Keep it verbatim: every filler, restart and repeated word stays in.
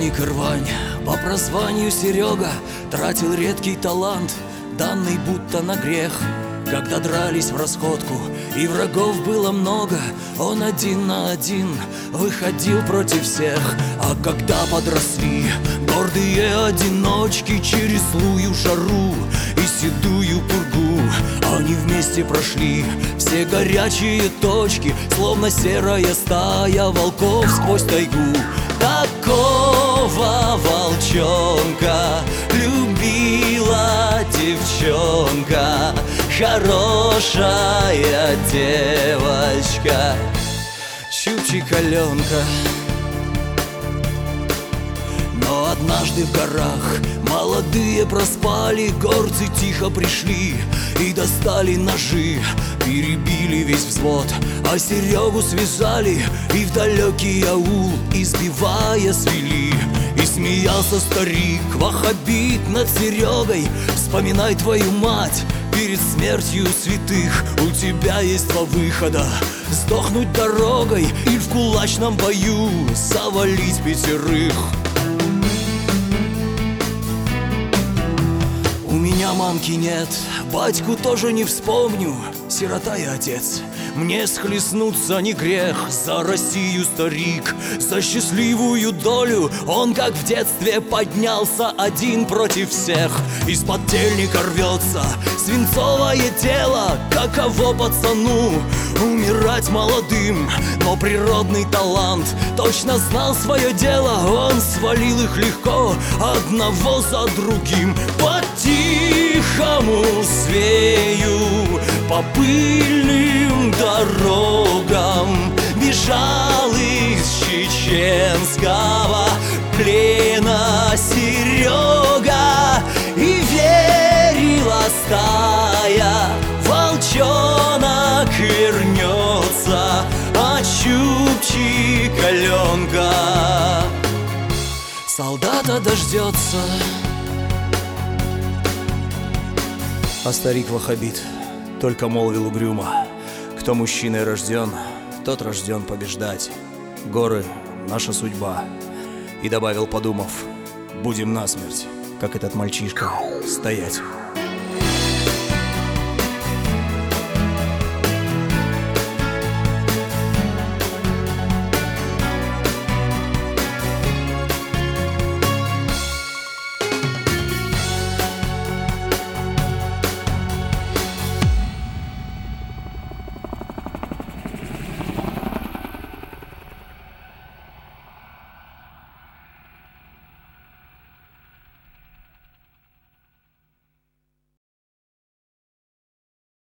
подельник и рвань, по прозванию Серега тратил редкий талант, данный будто на грех. Когда дрались в расходку и врагов было много, он один на один выходил против всех. А когда подросли гордые одиночки через злую жару и седую пургу, они вместе прошли все горячие точки, словно серая стая волков сквозь тайгу. Такого волчонка любила девчонка, хорошая девочка, Чучик-Аленка. Но однажды в горах молодые проспали, горцы тихо пришли и достали ножи, перебили весь взвод, а Серегу связали и в далекий аул, избивая, свели. И смеялся старик ваххабит над Серегой: вспоминай твою мать перед смертью святых. У тебя есть два выхода: сдохнуть дорогой и в кулачном бою завалить пятерых. У меня мамки нет, батьку тоже не вспомню, сирота и отец. Мне схлестнуться не грех, за Россию, старик, за счастливую долю. Он, как в детстве, поднялся один против всех. Из подельника рвется свинцовое тело. Каково пацану умирать молодым, но природный талант точно знал свое дело. Он свалил их легко, одного за другим. По-тихому свею по пыльным дорогам бежал из чеченского плена Серега, и верила стая, волчонок вернется, а Чучик-Аленка солдата дождется. А старик-ваххабит только молвил угрюмо: кто мужчиной рожден, тот рожден побеждать. Горы — наша судьба. И добавил, подумав: будем насмерть, как этот мальчишка, стоять.